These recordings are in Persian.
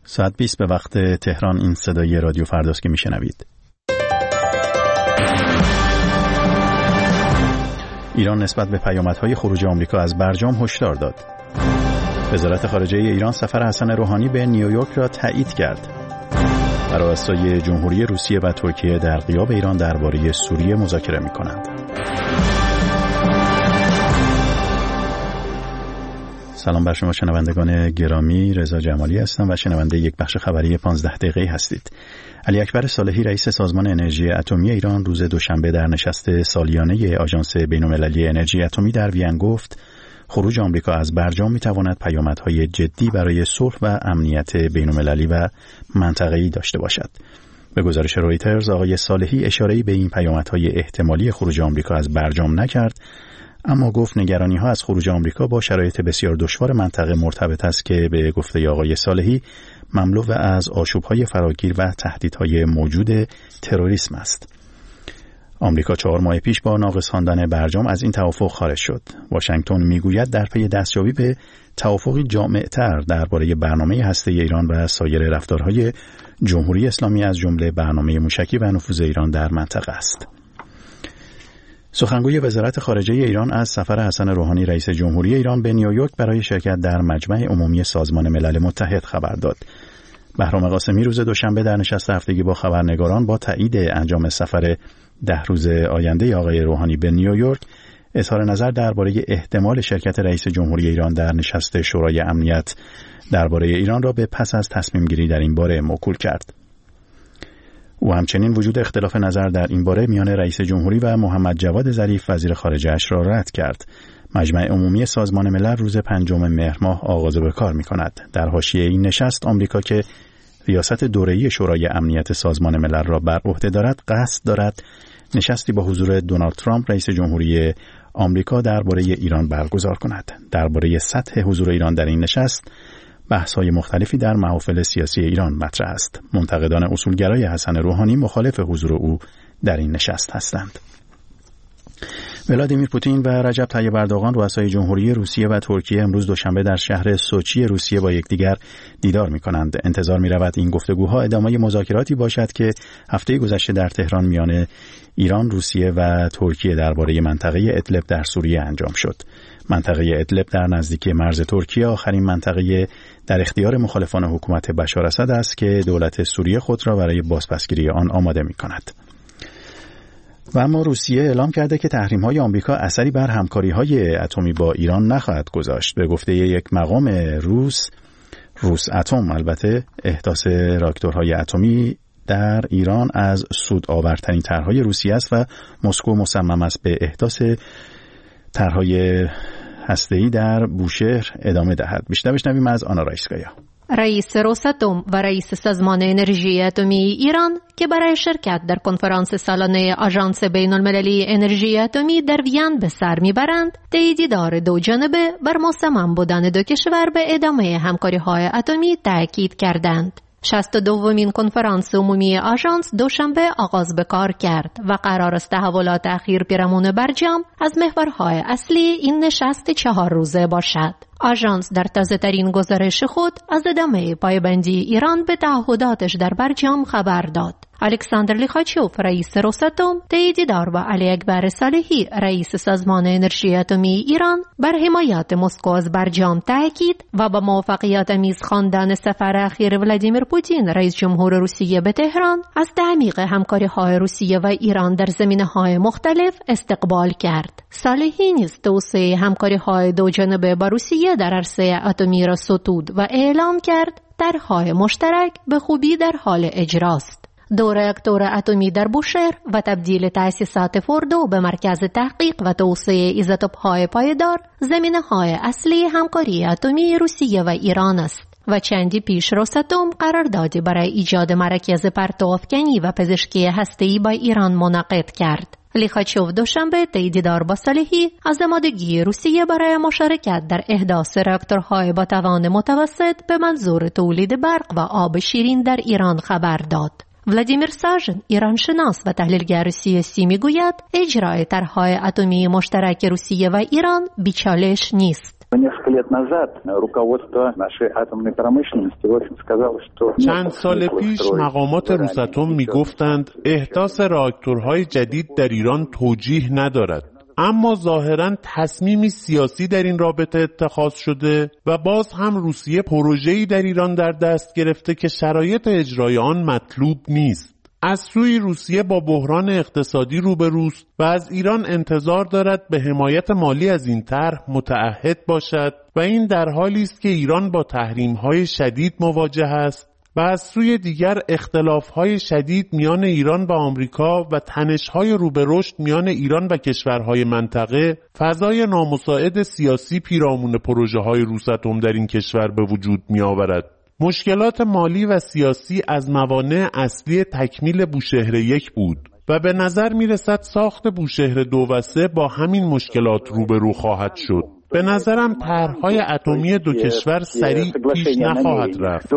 ساعت 20 به وقت تهران. این صدای رادیو فرداست که میشنوید. ایران نسبت به پیامدهای خروج آمریکا از برجام هشدار داد. وزارت خارجه ایران سفر حسن روحانی به نیویورک را تایید کرد. رؤسای جمهوری روسیه و ترکیه در غیاب ایران درباره سوریه مذاکره می‌کنند. سلام بر شما شنوندگان گرامی، رضا جمالی هستم و شنونده یک بخش خبری 15 دقیقه‌ای هستید. علی اکبر صالحی رئیس سازمان انرژی اتمی ایران روز دوشنبه در نشست سالیانه آژانس بین‌المللی انرژی اتمی در وین گفت خروج آمریکا از برجام می‌تواند پیامدهای جدی برای صلح و امنیت بین‌المللی و منطقه‌ای داشته باشد. به گزارش رویترز آقای صالحی اشاره‌ای به این پیامدهای احتمالی خروج آمریکا از برجام نکرد، اما گفت نگرانی‌ها از خروج آمریکا با شرایط بسیار دشوار منطقه مرتبط است که به گفته آقای صالحی مملو از آشوب‌های فراگیر و تهدیدهای موجود تروریسم است. آمریکا 4 ماه پیش با ناقص خواندن برجام از این توافق خارج شد. واشنگتن میگوید در پی دستیابی به توافقی جامع‌تر درباره برنامه هسته‌ای ایران و سایر رفتارهای جمهوری اسلامی از جمله برنامه موشکی و نفوذ ایران در منطقه است. سخنگوی وزارت خارجه ایران از سفر حسن روحانی رئیس جمهوری ایران به نیویورک برای شرکت در مجمع عمومی سازمان ملل متحد خبر داد. بهرام قاسمی روز دوشنبه در نشست هفتگی با خبرنگاران با تایید انجام سفر 10 روز آینده آقای روحانی به نیویورک اظهار نظر درباره احتمال شرکت رئیس جمهوری ایران در نشست شورای امنیت درباره ایران را به پس از تصمیم گیری در این باره موکول کرد. او همچنین وجود اختلاف نظر در این باره میان رئیس جمهوری و محمد جواد ظریف وزیر خارجه اش را رد کرد. مجمع عمومی سازمان ملل روز 5 مهر ماه آغاز به کار می‌کند. در حاشیه این نشست آمریکا که ریاست دوره‌ای شورای امنیت سازمان ملل را بر عهده دارد، قصد دارد نشستی با حضور دونالد ترامپ رئیس جمهوری آمریکا درباره ایران برگزار کند. درباره سطح حضور ایران در این نشست بحث‌های مختلفی در محافل سیاسی ایران مطرح است. منتقدان اصولگرای حسن روحانی مخالف حضور او در این نشست هستند. ولادیمیر پوتین و رجب طیب اردوغان رؤسای جمهوری روسیه و ترکیه امروز دوشنبه در شهر سوچی روسیه با یکدیگر دیدار می‌کنند. انتظار می‌رود این گفتگوها ادامه مذاکراتی باشد که هفته گذشته در تهران میان ایران، روسیه و ترکیه درباره منطقه ادلب در سوریه انجام شد. منطقه ادلب در نزدیکی مرز ترکیه آخرین منطقه در اختیار مخالفان حکومت بشار اسد است که دولت سوریه خود را برای بازپسگیری آن آماده می‌کند. و اما روسیه اعلام کرده که تحریم‌های آمریکا اثری بر همکاری‌های اتمی با ایران نخواهد گذاشت. به گفته یک مقام روس اتم البته احداث راکتورهای اتمی در ایران از سودآورترین طرح‌های روسیه است و مسکو مصمم است به احداث طرح‌های هسته‌ای در بوشهر ادامه دهد. بیشتر بشنویم از آنا رایسکایا. رئیس روساتوم و رئیس سازمان انرژی اتمی ایران که برای شرکت در کنفرانس سالانه آژانس بین‌المللی انرژی اتمی در وین به سر میبرند، دیدار دو جانبه بر مصمم بودن دو کشور به ادامه همکاری‌های اتمی تاکید کردند. 62مین کنفرانس عمومی آژانس دوشنبه آغاز به کار کرد و قرار است تحولات اخیر پیرامون برجام از محورهای اصلی این نشست 4 روزه باشد. آژانس در تازه‌ترین گزارش خود از ادامه پایبندی ایران به تعهداتش در برجام خبر داد. الکساندر لیخاچوف رئیس روساتوم دیدار با علی اکبر صالحی رئیس سازمان انرژی اتمی ایران بر حمایت مسکو از برجام تاکید و با موفقیت آمیز خواندن سفر اخیر ولادیمیر پوتین رئیس جمهور روسیه به تهران از تعمیق همکاری‌های روسیه و ایران در زمینه‌های مختلف استقبال کرد. صالحی نیز توسعه همکاری‌های دوجانبه با روسیه در عرصه اتمی را ستود و اعلام کرد طرح‌های مشترک به خوبی در حال اجراست. 2 راکتور اتمی در بوشهر و تبدیل تأسیسات فوردو به مرکز تحقیق و توسعه ایزوتوپ‌های پایدار زمینه‌های اصلی همکاری اتمی روسیه و ایران است و چندی پیش روساتوم قراردادی برای ایجاد مراکز پرتوافکنی و پزشکی هسته‌ای با ایران منعقد کرد. لیخاچوف دوشنبه دیدار با صالحی از آمادگی روسیه برای مشارکت در احداث راکتورهای با توان متوسط به منظور تولید برق و آب شیرین در ایران خبر داد. ولادیمیر ساژن، ایرانشناس و تحلیلگر سیاسی میگوید اجرای طرح‌های اتمی مشترک روسیه و ایران بیچالش نیست. چند سال پیش مقامات روساتوم میگفتند احداث راکتورهای جدید در ایران توجیه ندارد، اما ظاهراً تصمیمی سیاسی در این رابطه اتخاذ شده و باز هم روسیه پروژه‌ای در ایران در دست گرفته که شرایط اجرای آن مطلوب نیست. از سوی روسیه با بحران اقتصادی روبروست و از ایران انتظار دارد به حمایت مالی از این طرح متعهد باشد و این در حالی است که ایران با تحریم‌های شدید مواجه است و از سوی دیگر اختلاف‌های شدید میان ایران و آمریکا و تنش‌های رو به رشد میان ایران و کشورهای منطقه فضای نامساعد سیاسی پیرامون پروژه‌های روساتوم در این کشور به وجود می‌آورد. مشکلات مالی و سیاسی از موانع اصلی تکمیل بوشهر 1 بود و به نظر می‌رسد ساخت بوشهر 2 و 3 با همین مشکلات روبرو خواهد شد. به نظرم طرح‌های اتمی دو کشور سریع پیش نخواهد رفت.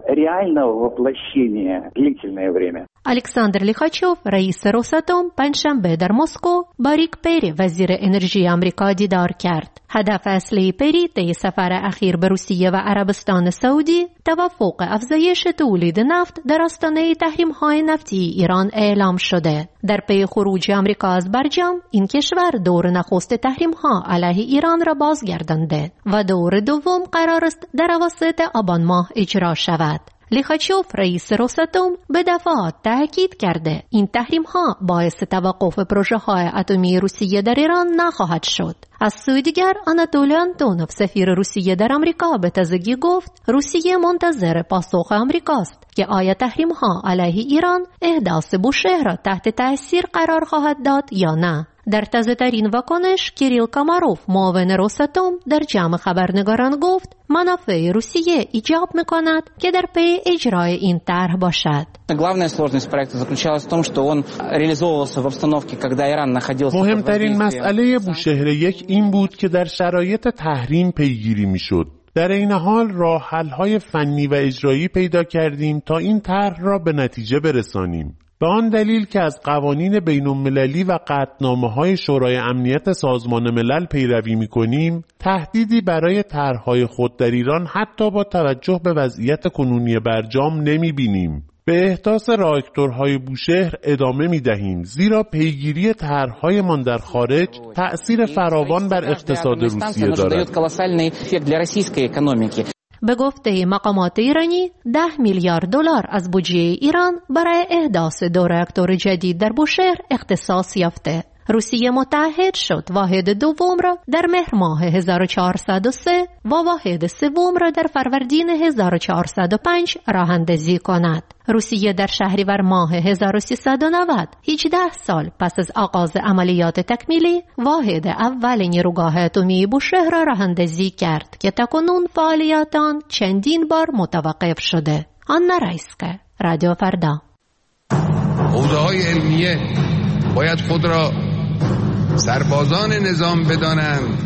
الکساندر لیخاچوف رئیس روساتوم پنجشنبه در مسکو با ریک پری وزیر انرژی آمریکا دیدار کرد. هدف اصلی پری طی سفر اخیر به روسیه و عربستان سعودی توافق افزایش تولید نفت در آستانه تحریم‌های نفتی ایران اعلام شده. در پی خروج آمریکا از برجام این کشور دور نخست تحریم‌ها علیه ایران را بازگردانده و دور دوم قرار است در اواسط آبان ماه اجرا شود. لیخاچوف رئیس روساتوم به دفعات تاکید کرده این تحریم‌ها باعث توقف پروژه‌های اتمی روسیه در ایران نخواهد شد. از سوی دیگر آناتولی آنتونوف سفیر روسیه در آمریکا به تازگی گفت روسیه منتظر پاسخ آمریکاست که آیا تحریم‌ها علیه ایران احداث بوشهر را تحت تأثیر قرار خواهد داد یا نه. در تازه‌ترین واکنش کیریل کاماروف معاون روساتوم در جمع خبرنگاران گفت منافع روسیه ایجاب می‌کند که در پی اجرای این طرح باشد. مهمترین مسئله بوشهر 1 این بود که در شرایط تحریم پیگیری می‌شد. در این حال راه حل‌های فنی و اجرایی پیدا کردیم تا این طرح را به نتیجه برسانیم. به آن دلیل که از قوانین بین‌المللی و قطعنامه‌های شورای امنیت سازمان ملل پیروی می‌کنیم، تهدیدی برای طرح‌های خود در ایران حتی با توجه به وضعیت کنونی برجام نمی‌بینیم. به احداث راکتورهای بوشهر ادامه می‌دهیم، زیرا پیگیری طرح‌هایمان در خارج تأثیر فراوان بر اقتصاد روسیه دارد. به گفته مقامات ایرانی 10 میلیارد دلار از بودجه ایران برای احداث 2 راکتور جدید در بوشهر اختصاص یافته. روسیه متعهد شد واحد دوم را در مهر ماه 1403 و واحد سوم را در فروردین 1405 راه اندازی کند. روسیه در شهریور ماه 1390 18 سال پس از آغاز عملیات تکمیلی واحد اول نیروگاه اتمی بوشهر را راه اندازی کرد که تاکنون فعالیت آن چندین بار متوقف شده. آنا رایسکه، رادیو فردا. حوزه‌های علمیه باید خود را سربازان نظام بدانند،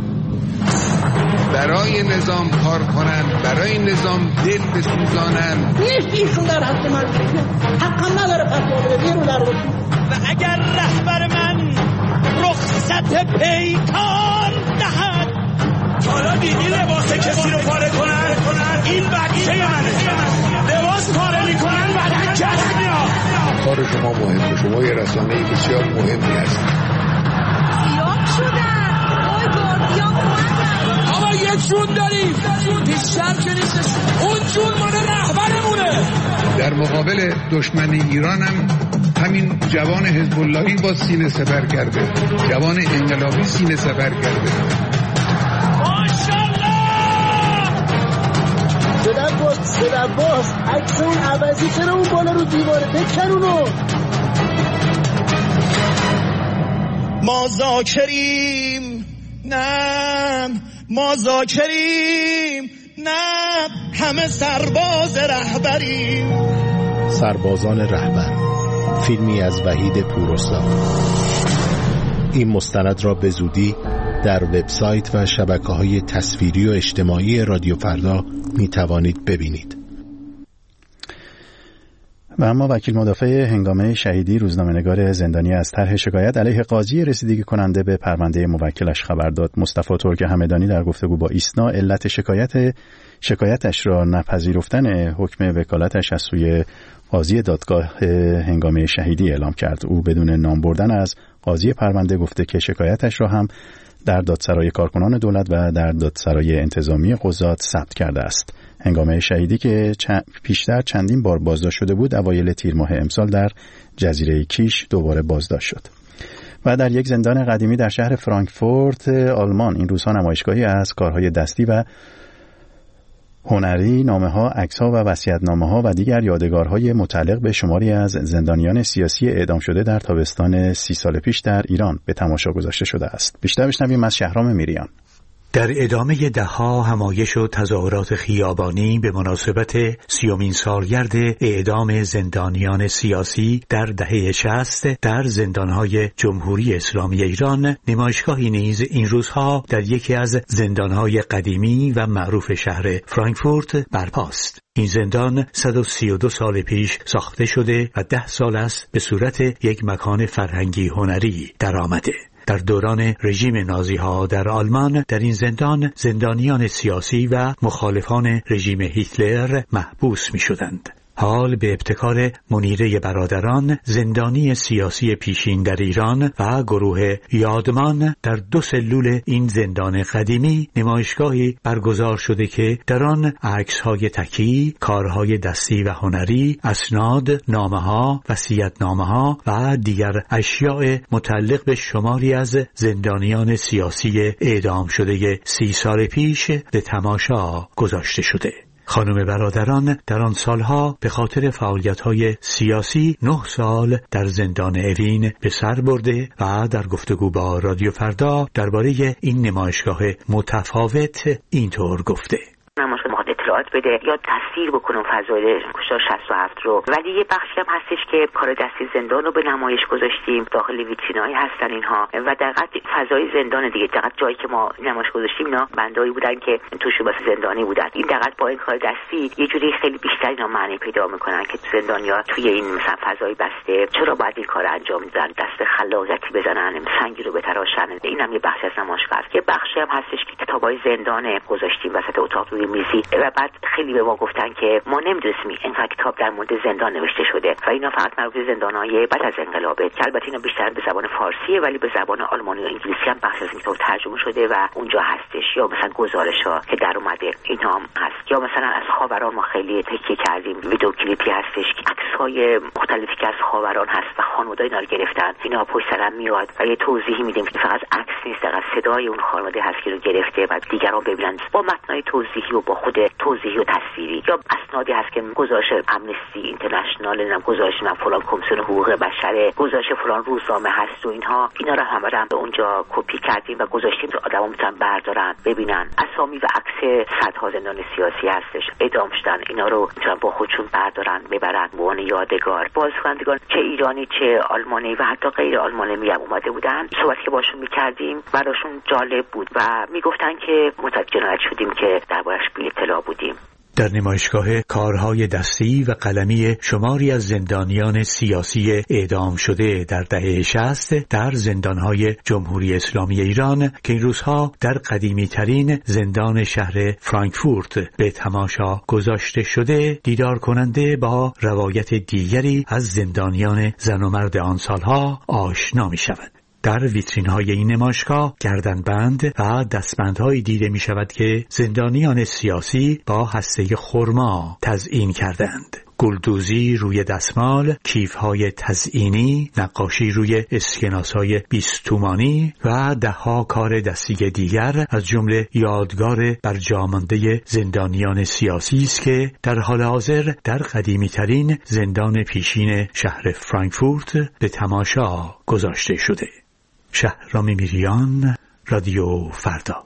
برای نظام کار کنند، برای نظام دل بسوزانند. ایشون در حد من حقا نداره فتوا بده، بیرون در بود. و اگر رهبر من رخصت پیکار دهد، حالا دیدی لباس کسی رو پاره کنن؟ این بچه منه. لباس پاره میکنن بدن کسی میاد. کار شما مهمه، شما یه رسانه‌ای بسیار مهمی هستید. سیاه شدن آی گاردیان اومدن. آقا یک جون داریم، بیشتر که نیستش، اون جون مال رهبرمونه. در مقابل دشمن ایران هم همین جوان حزب اللهی با سینه سپر کرده، جوان انقلابی سینه سپر کرده. بدن باز عکس اون عوضی چرا اون بالا رو دیواره بکن اونو. ما ذاکریم نه، ما ذاکریم نه، همه سرباز رهبریم. سربازان رهبر، فیلمی از وحید پوراستاد. این مستند را به زودی در وبسایت و شبکه‌های تصویری و اجتماعی رادیو فردا می توانید ببینید. و اما وکیل مدافع هنگامه شهیدی روزنامه‌نگار زندانی از طرح شکایت علیه قاضی رسیدگی کننده به پرونده موکلش خبر داد. مصطفی ترک همدانی در گفتگو با ایسنا علت شکایتش را نپذیرفتن حکم وکالتش از سوی قاضی دادگاه هنگامه شهیدی اعلام کرد. او بدون نام بردن از قاضی پرونده گفته که شکایتش را هم در دادسرای کارکنان دولت و در دادسرای انتظامی قضات ثبت کرده است. هنگامه شهیدی که پیشتر چندین بار بازداشت شده بود، اوایل تیر ماه امسال در جزیره کیش دوباره بازداشت شد. و در یک زندان قدیمی در شهر فرانکفورت آلمان این روزها نمایشگاهی از کارهای دستی و هنری، نامه‌ها، عکس‌ها و وصیت‌نامه‌ها و دیگر یادگارهای متعلق به شماری از زندانیان سیاسی اعدام شده در تابستان 30 سال پیش در ایران به تماشا گذاشته شده است. بیشتر بشنویم از شهرام میریان. در ادامه ده‌ها همایش و تظاهرات خیابانی به مناسبت 30مین سالگرد اعدام زندانیان سیاسی در دهه 60 در زندانهای جمهوری اسلامی ایران، نمایشگاهی نیز این روزها در یکی از زندانهای قدیمی و معروف شهر فرانکفورت برپاست. این زندان 132 سال پیش ساخته شده و 10 سال است به صورت یک مکان فرهنگی هنری درآمده. در دوران رژیم نازی‌ها در آلمان در این زندان زندانیان سیاسی و مخالفان رژیم هیتلر محبوس می‌شدند. حال به ابتکار منیره برادران، زندانی سیاسی پیشین در ایران و گروه یادمان، در 2 سلول این زندان قدیمی نمایشگاهی برگزار شده که در آن عکس‌های تکی، کارهای دستی و هنری، اسناد، نامه‌ها، وصیت‌نامه‌ها و دیگر اشیاء متعلق به شماری از زندانیان سیاسی اعدام شده 30 سال پیش به تماشا گذاشته شده. خانم برادران در آن سالها به خاطر فعالیت‌های سیاسی 9 سال در زندان اوین به سر برده و در گفتگو با رادیو فردا درباره این نمایشگاه متفاوت اینطور گفته: نمایشگاه میخواد اطلاعات بده یا تفسیر بکنه فضایل کشتار 67 رو، ولی یه بخشی هم هستش که کار دستی زندان رو به نمایش گذاشتیم، داخل ویترینایی هستن اینها و دقیقاً فضای زندان دیگه، دقیقاً جایی که ما نمایش گذاشتیم اینا بندایی بودن که توش بس زندانی بودن. این دقیقاً با این کار دستی یه جوری خیلی بیشتر اینا معنی پیدا میکنن که زندانیا توی این مثلا فضای بسته چرا باید این کار انجام بدن، دست خلاقیتی بزنن، سنگی رو بتراشن. اینم یه بخش از نمایشگاه است. یه بخشی هم هستش که کتابای زندان گذاشتیم وسط اتاق روی میزی و بعد خیلی به ما گفتن که ما نمی‌دونستیم اینقدر کتاب در مورد زندان نوشته شده و اینا فقط مربوط به زندان‌های بعد از انقلابه که البته اینا بیشتر به زبان فارسیه ولی به زبان آلمانی و انگلیسی هم بخش از این کتاب ترجمه شده و اونجا هستش، یا مثلا گزارش‌ها که در اومده اینا هم هست، یا مثلا از خاوران ما خیلی تکیه کردیم، ویدیو کلیپی هستش که عکس‌های مختلفی که از خاوران هست و خانواده‌ها اینا رو گرفتن، اینا پشت سرم میاد و یه توضیحی میدیم که فقط عکس نیست، فقط صدای اون خانواده هست که رو گرفته و دیگران ببینن با متنای توضیحی و با خود توضیحی و تصویری، یا اسنادی هست که گزارش امنستی اینترنشنال، نمیدونم گزارش فلان کمیسیون حقوق بشر، گزارش فلان روزنامه هست و اینا رو همه رو به اونجا کپی کردیم و گذاشتیم که آدما میتونن بردارن ببینن. اسامی و عکس صدها زندان سیاسی هستش اعدام شدن، اینا رو میتونن با خودشون بردارن ببرن به عنوان یادگار. بازخواندگان چه ایرانی چه آلمانی و حتی غیر آلمانی هم اومده بودن، صحبت که باشون میکردیم براشون جالب بود و میگفتن که متوجه شدیم که دربارش بی اطلاع بودیم. در نمایشگاه کارهای دستی و قلمی شماری از زندانیان سیاسی اعدام شده در دهه 60 در زندانهای جمهوری اسلامی ایران که این روزها در قدیمی ترین زندان شهر فرانکفورت به تماشا گذاشته شده، دیدار کننده با روایت دیگری از زندانیان زن و مرد آن سالها آشنا می شود. در ویترین‌های این نمایشگاه گردنبند و دستبندهایی دیده می شود که زندانیان سیاسی با هسته خرما تزیین کردند. گلدوزی روی دستمال، کیف‌های تزیینی، نقاشی روی اسکناس‌های 20 تومانی و ده‌ها کار دستی دیگر از جمله یادگار برجامانده زندانیان سیاسی است که در حال حاضر در قدیمی‌ترین زندان پیشین شهر فرانکفورت به تماشا گذاشته شده. شهرام میریان، رادیو فردا.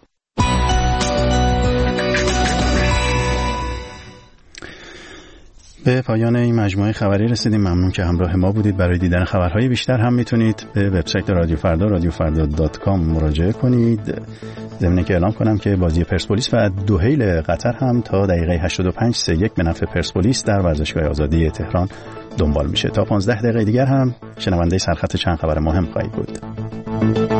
به پایان این مجموعه خبری رسیدیم. ممنون که همراه ما بودید. برای دیدن خبرهای بیشتر هم میتونید به وبسایت رادیو فردا radiofarda.com مراجعه کنید. ضمن که اعلام کنم که بازی پرسپولیس و دوحیل قطر هم تا دقیقه 85 3-1 به نفع پرسپولیس در ورزشگاه آزادی تهران دنبال میشه. تا 15 دقیقه دیگر هم شنونده سرخط چند خبر مهم خواهید بود.